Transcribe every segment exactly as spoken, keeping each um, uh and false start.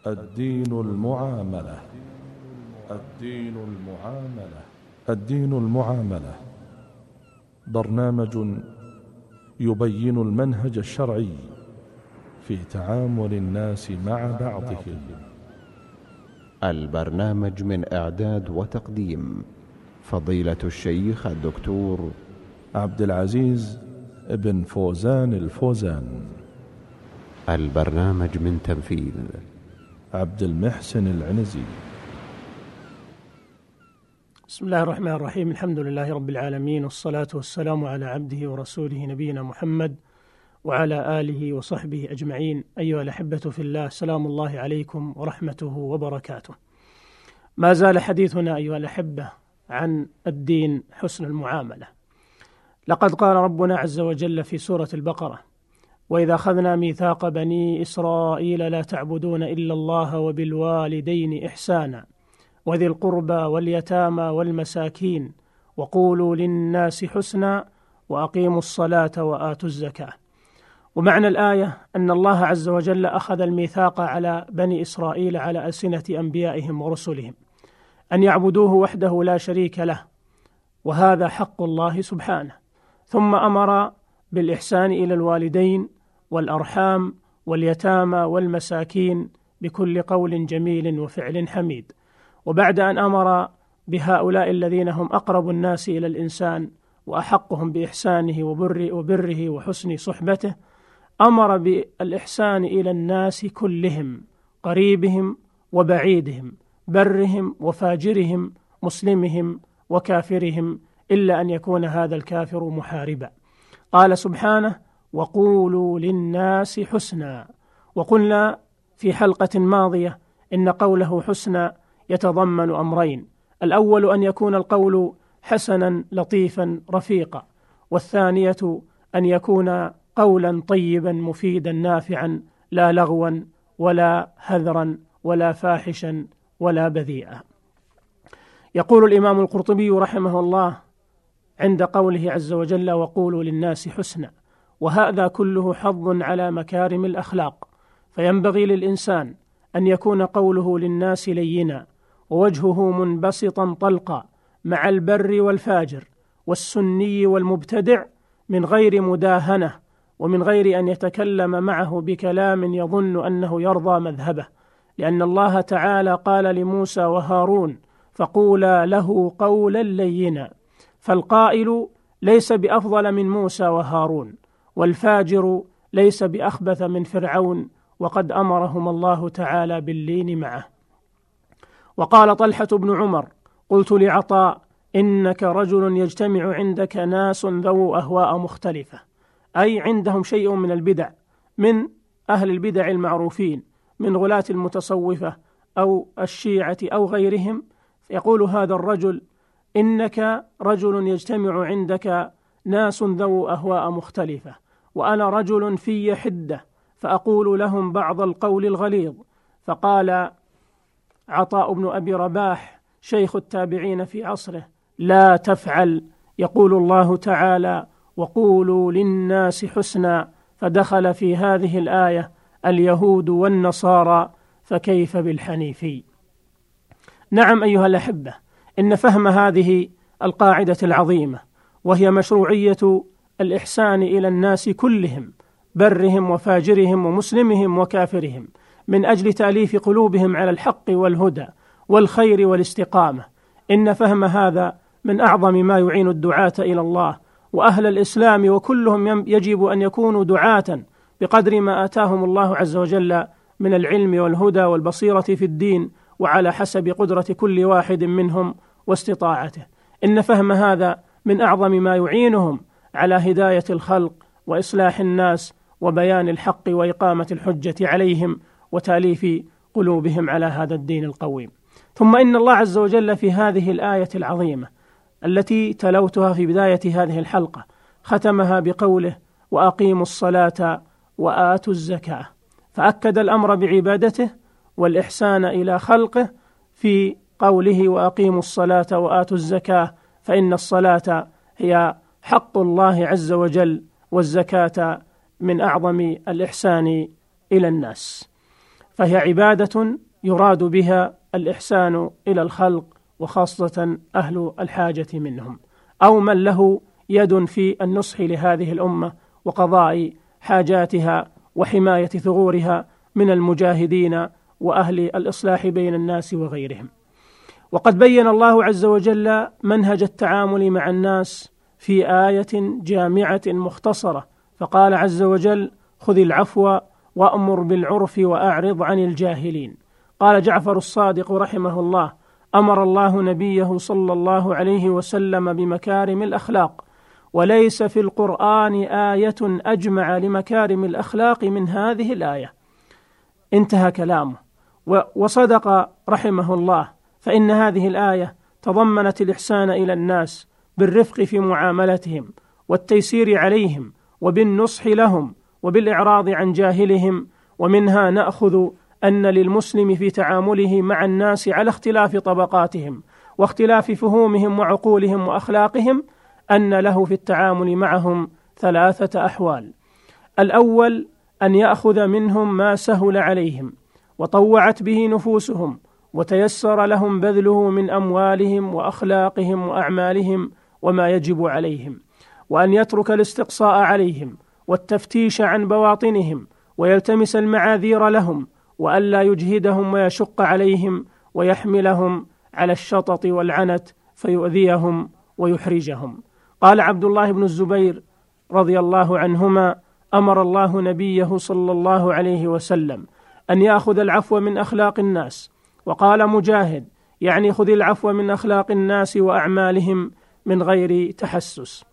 الدين المعاملة. الدين المعاملة. الدين المعاملة برنامج يبين المنهج الشرعي في تعامل الناس مع بعضهم. البرنامج من إعداد وتقديم فضيلة الشيخ الدكتور عبد العزيز بن فوزان الفوزان. البرنامج من تنفيذ عبد المحسن العنزي. بسم الله الرحمن الرحيم. الحمد لله رب العالمين، والصلاة والسلام على عبده ورسوله نبينا محمد وعلى آله وصحبه أجمعين. أيها الأحبة في الله، سلام الله عليكم ورحمته وبركاته. ما زال حديثنا أيها الأحبة عن الدين حسن المعاملة. لقد قال ربنا عز وجل في سورة البقرة: وإذا أخذنا ميثاق بني إسرائيل لا تعبدون إلا الله وبالوالدين إحسانا وذي القربى واليتامى والمساكين وقولوا للناس حسنا وأقيموا الصلاة وآتوا الزكاة. ومعنى الآية أن الله عز وجل أخذ الميثاق على بني إسرائيل على ألسنة أنبيائهم ورسلهم أن يعبدوه وحده لا شريك له، وهذا حق الله سبحانه. ثم أمر بالإحسان إلى الوالدين والأرحام واليتامى والمساكين بكل قول جميل وفعل حميد. وبعد أن أمر بهؤلاء الذين هم أقرب الناس إلى الإنسان وأحقهم بإحسانه وبره, وبره وحسن صحبته، أمر بالإحسان إلى الناس كلهم، قريبهم وبعيدهم، برهم وفاجرهم، مسلمهم وكافرهم، إلا أن يكون هذا الكافر محاربا. قال سبحانه: وقولوا للناس حسنا. وقلنا في حلقة ماضية إن قوله حسنا يتضمن أمرين: الأول أن يكون القول حسنا لطيفا رفيقا، والثانية أن يكون قولا طيبا مفيدا نافعا، لا لغوا ولا هذرا ولا فاحشا ولا بذيئا. يقول الإمام القرطبي رحمه الله عند قوله عز وجل: وقولوا للناس حسنا، وهذا كله حظ على مكارم الأخلاق، فينبغي للإنسان أن يكون قوله للناس لينا ووجهه منبسطا طلقا مع البر والفاجر والسني والمبتدع، من غير مداهنة ومن غير أن يتكلم معه بكلام يظن أنه يرضى مذهبه، لأن الله تعالى قال لموسى وهارون: فقولا له قولا لينا. فالقائل ليس بأفضل من موسى وهارون، والفاجر ليس بأخبث من فرعون، وقد أمرهم الله تعالى باللين معه. وقال طلحة بن عمر: قلت لعطاء: إنك رجل يجتمع عندك ناس ذو أهواء مختلفة، أي عندهم شيء من البدع، من أهل البدع المعروفين من غلاة المتصوفة أو الشيعة أو غيرهم. يقول هذا الرجل: إنك رجل يجتمع عندك ناس ذو أهواء مختلفة، وأنا رجل في حدة فأقول لهم بعض القول الغليظ. فقال عطاء بن أبي رباح شيخ التابعين في عصره: لا تفعل، يقول الله تعالى: وقولوا للناس حسنا، فدخل في هذه الآية اليهود والنصارى، فكيف بالحنيفي؟ نعم أيها الأحبة، إن فهم هذه القاعدة العظيمة، وهي مشروعية الإحسان إلى الناس كلهم، برهم وفاجرهم ومسلمهم وكافرهم، من أجل تأليف قلوبهم على الحق والهدى والخير والاستقامة، إن فهم هذا من أعظم ما يعين الدعاة إلى الله وأهل الإسلام، وكلهم يجب أن يكونوا دعاة بقدر ما آتاهم الله عز وجل من العلم والهدى والبصيرة في الدين، وعلى حسب قدرة كل واحد منهم واستطاعته. إن فهم هذا من أعظم ما يعينهم على هداية الخلق وإصلاح الناس وبيان الحق وإقامة الحجة عليهم وتأليف قلوبهم على هذا الدين القويم. ثم إن الله عز وجل في هذه الآية العظيمة التي تلوتها في بداية هذه الحلقة ختمها بقوله: وأقيموا الصلاة وآتوا الزكاة، فأكد الأمر بعبادته والإحسان إلى خلقه في قوله: وأقيموا الصلاة وآتوا الزكاة، فإن الصلاة هي حق الله عز وجل، والزكاة من أعظم الإحسان إلى الناس. فهي عبادة يراد بها الإحسان إلى الخلق وخاصة أهل الحاجة منهم، أو من له يد في النصح لهذه الأمة وقضاء حاجاتها وحماية ثغورها من المجاهدين وأهل الإصلاح بين الناس وغيرهم. وقد بين الله عز وجل منهج التعامل مع الناس في آية جامعة مختصرة، فقال عز وجل: خذ العفو وأمر بالعرف وأعرض عن الجاهلين. قال جعفر الصادق رحمه الله: أمر الله نبيه صلى الله عليه وسلم بمكارم الأخلاق، وليس في القرآن آية أجمع لمكارم الأخلاق من هذه الآية. انتهى كلامه. وصدق رحمه الله، فإن هذه الآية تضمنت الإحسان إلى الناس بالرفق في معاملتهم والتيسير عليهم وبالنصح لهم وبالإعراض عن جاهلهم. ومنها نأخذ أن للمسلم في تعامله مع الناس على اختلاف طبقاتهم واختلاف فهومهم وعقولهم وأخلاقهم أن له في التعامل معهم ثلاثة أحوال. الأول أن يأخذ منهم ما سهل عليهم وطوعت به نفوسهم وتيسر لهم بذله من أموالهم وأخلاقهم وأعمالهم وما يجب عليهم، وأن يترك الاستقصاء عليهم والتفتيش عن بواطنهم ويلتمس المعاذير لهم، وألا يجهدهم ويشق عليهم ويحملهم على الشطط والعنت فيؤذيهم ويحرجهم. قال عبد الله بن الزبير رضي الله عنهما: أمر الله نبيه صلى الله عليه وسلم أن يأخذ العفو من أخلاق الناس. وقال مجاهد: يعني خذ العفو من أخلاق الناس وأعمالهم من غير تحسس.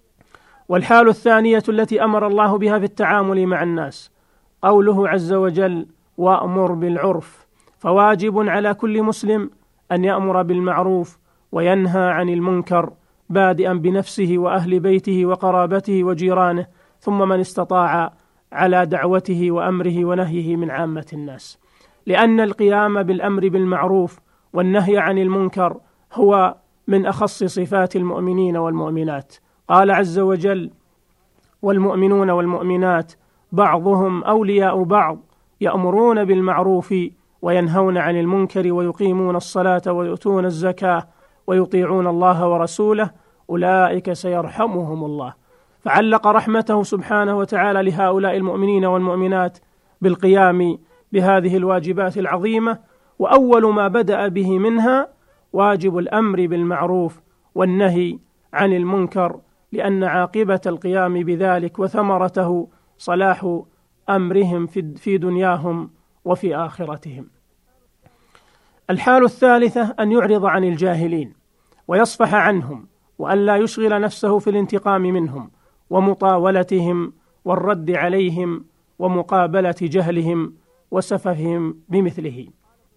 والحال الثانية التي أمر الله بها في التعامل مع الناس قوله عز وجل: وأمر بالعرف. فواجب على كل مسلم أن يأمر بالمعروف وينهى عن المنكر، بادئا بنفسه وأهل بيته وقرابته وجيرانه، ثم من استطاع على دعوته وأمره ونهيه من عامة الناس، لأن القيام بالأمر بالمعروف والنهي عن المنكر هو من أخص صفات المؤمنين والمؤمنات. قال عز وجل: والمؤمنون والمؤمنات بعضهم أولياء بعض يأمرون بالمعروف وينهون عن المنكر ويقيمون الصلاة ويؤتون الزكاة ويطيعون الله ورسوله أولئك سيرحمهم الله. فعلق رحمته سبحانه وتعالى لهؤلاء المؤمنين والمؤمنات بالقيام بهذه الواجبات العظيمة، وأول ما بدأ به منها واجب الأمر بالمعروف والنهي عن المنكر، لأن عاقبة القيام بذلك وثمرته صلاح أمرهم في دنياهم وفي آخرتهم. الحال الثالثة أن يعرض عن الجاهلين ويصفح عنهم، وأن لا يشغل نفسه في الانتقام منهم ومطاولتهم والرد عليهم ومقابلة جهلهم وسفههم بمثله.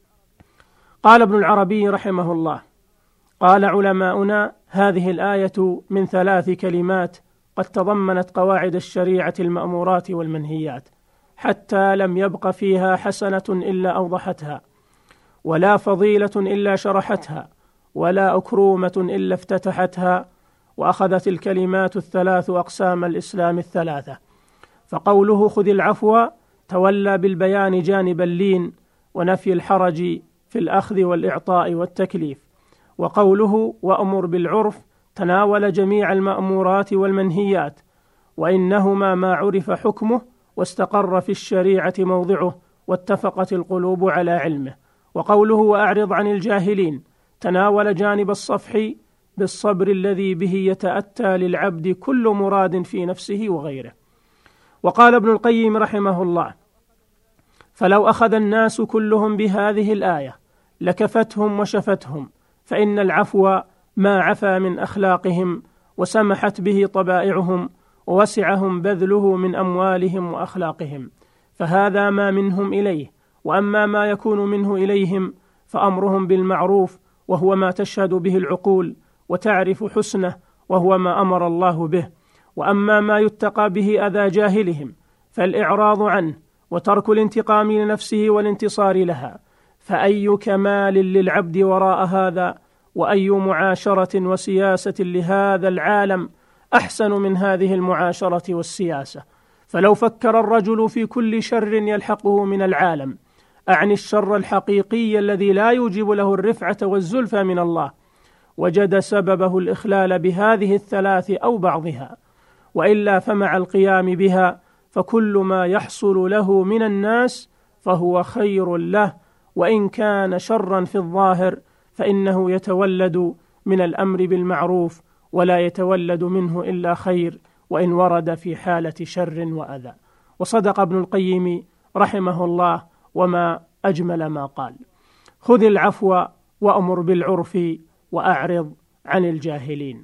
قال ابن العربي رحمه الله: قال علماؤنا: هذه الآية من ثلاث كلمات قد تضمنت قواعد الشريعة المأمورات والمنهيات، حتى لم يبق فيها حسنة إلا أوضحتها، ولا فضيلة إلا شرحتها، ولا أكرومة إلا افتتحتها، وأخذت الكلمات الثلاث أقسام الإسلام الثلاثة. فقوله خذ العفو تولى بالبيان جانب اللين ونفي الحرج في الأخذ والإعطاء والتكليف، وقوله وأمر بالعرف تناول جميع المأمورات والمنهيات، وإنهما ما عرف حكمه واستقر في الشريعة موضعه واتفقت القلوب على علمه. وقوله وأعرض عن الجاهلين تناول جانب الصفح بالصبر الذي به يتأتى للعبد كل مراد في نفسه وغيره. وقال ابن القيم رحمه الله: فلو أخذ الناس كلهم بهذه الآية لكفتهم وشفتهم، فإن العفو ما عفا من أخلاقهم وسمحت به طبائعهم ووسعهم بذله من أموالهم وأخلاقهم، فهذا ما منهم إليه. وأما ما يكون منه إليهم فأمرهم بالمعروف، وهو ما تشهد به العقول وتعرف حسنه، وهو ما أمر الله به. وأما ما يتقى به أذى جاهلهم فالإعراض عنه وترك الانتقام لنفسه والانتصار لها. فأي كمال للعبد وراء هذا، وأي معاشرة وسياسة لهذا العالم أحسن من هذه المعاشرة والسياسة. فلو فكر الرجل في كل شر يلحقه من العالم أعني الشر الحقيقي الذي لا يوجب له الرفعة والزلفى من الله، وجد سببه الإخلال بهذه الثلاث أو بعضها، وإلا فمع القيام بها فكل ما يحصل له من الناس فهو خير له، وإن كان شرا في الظاهر فإنه يتولد من الأمر بالمعروف ولا يتولد منه إلا خير، وإن ورد في حالة شر وأذى. وصدق ابن القيم رحمه الله وما أجمل ما قال: خذ العفو وأمر بالعرف وأعرض عن الجاهلين.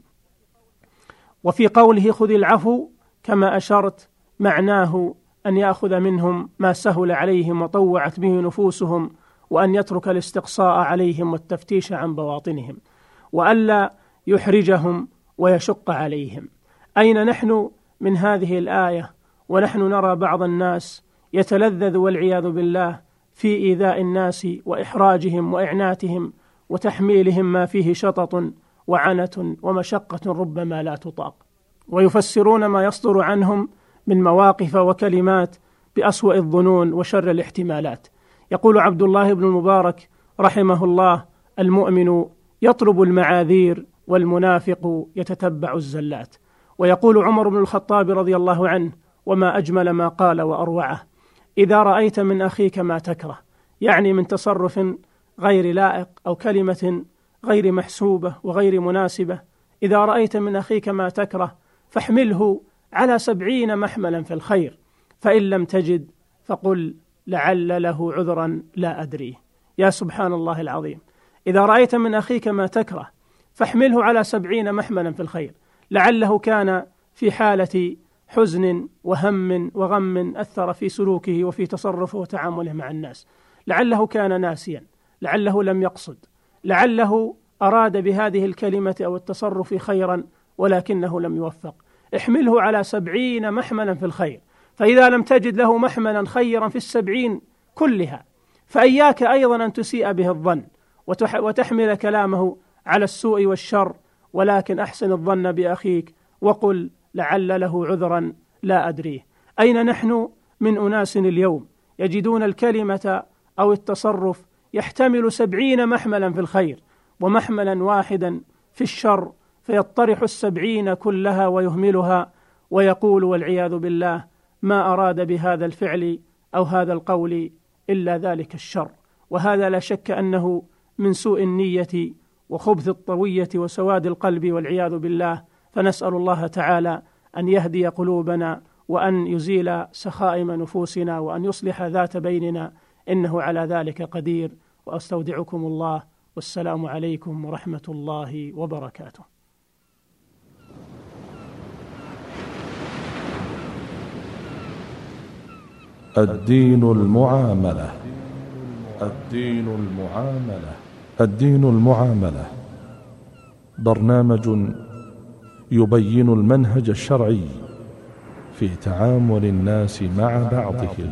وفي قوله خذ العفو كما أشرت معناه أن يأخذ منهم ما سهل عليهم وطوعت به نفوسهم، وأن يترك الاستقصاء عليهم والتفتيش عن بواطنهم، وألا يحرجهم ويشق عليهم. أين نحن من هذه الآية ونحن نرى بعض الناس يتلذذ والعياذ بالله في إيذاء الناس وإحراجهم وإعناتهم وتحميلهم ما فيه شطط وعنة ومشقة ربما لا تطاق، ويفسرون ما يصدر عنهم من مواقف وكلمات بأسوأ الظنون وشر الاحتمالات. يقول عبد الله بن المبارك رحمه الله: المؤمن يطلب المعاذير والمنافق يتتبع الزلات. ويقول عمر بن الخطاب رضي الله عنه وما أجمل ما قال وأروعه: إذا رأيت من أخيك ما تكره، يعني من تصرف غير لائق أو كلمة غير محسوبة وغير مناسبة، إذا رأيت من أخيك ما تكره فاحمله على سبعين محملا في الخير، فإن لم تجد فقل لعل له عذرا لا أدري. يا سبحان الله العظيم، إذا رأيت من أخيك ما تكره فاحمله على سبعين محملا في الخير، لعله كان في حالة حزن وهم وغم أثر في سلوكه وفي تصرفه وتعامله مع الناس، لعله كان ناسيا، لعله لم يقصد، لعله أراد بهذه الكلمة أو التصرف خيرا ولكنه لم يوفق. احمله على سبعين محملا في الخير، فإذا لم تجد له محملا خيرا في السبعين كلها فإياك أيضا أن تسيء به الظن وتحمل كلامه على السوء والشر، ولكن أحسن الظن بأخيك وقل لعل له عذرا لا أدريه. أين نحن من أناس اليوم يجدون الكلمة أو التصرف يحتمل سبعين محملا في الخير ومحملا واحدا في الشر، فيطرح السبعين كلها ويهملها ويقول والعياذ بالله ما أراد بهذا الفعل أو هذا القول إلا ذلك الشر. وهذا لا شك أنه من سوء النية وخبث الطوية وسواد القلب والعياذ بالله. فنسأل الله تعالى أن يهدي قلوبنا وأن يزيل سخائم نفوسنا وأن يصلح ذات بيننا، إنه على ذلك قدير. وأستودعكم الله، والسلام عليكم ورحمة الله وبركاته. الدين المعاملة. الدين المعاملة. الدين المعاملة برنامج يبين المنهج الشرعي في تعامل الناس مع بعضهم.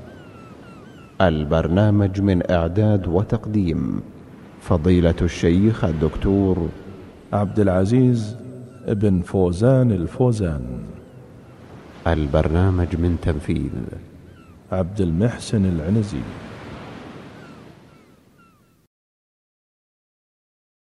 البرنامج من إعداد وتقديم فضيلة الشيخ الدكتور عبد العزيز بن فوزان الفوزان. البرنامج من تنفيذ عبد المحسن العنزي.